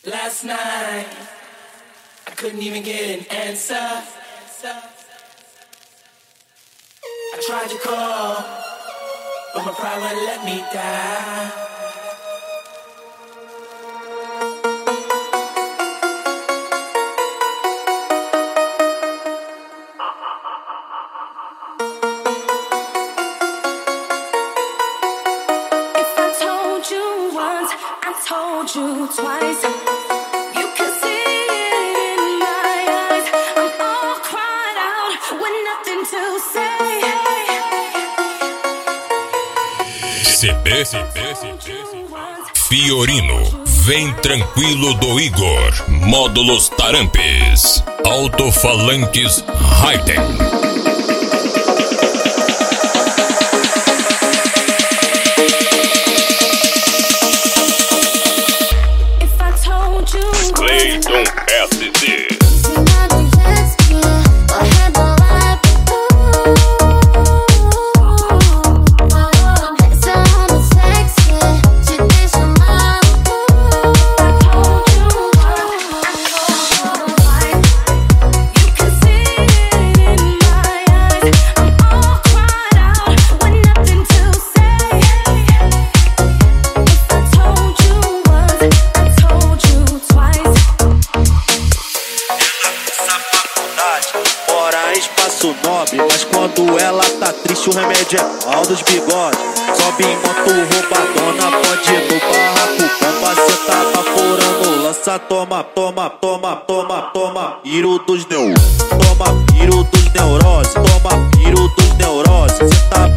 Last night, I couldn't even get an answer. I tried to call, but my pride wouldn't let me down. If I told you once, I told you twice. You can see it in my eyes. I'm all cried out with nothing to say. CB Fiorino, vem tranquilo do Igor. Módulos Tarampes, alto-falantes Hightech. Clayton SD. Mora em espaço nobre, mas quando ela tá triste o remédio é pau dos bigodes. Sobe em moto roubadona, pode ir no barraco, bomba, cê tá baforando, lança, toma, toma, toma, toma, toma, piro dos neuroses, toma, piro dos neuroses, toma, piro dos neuroses, cê tá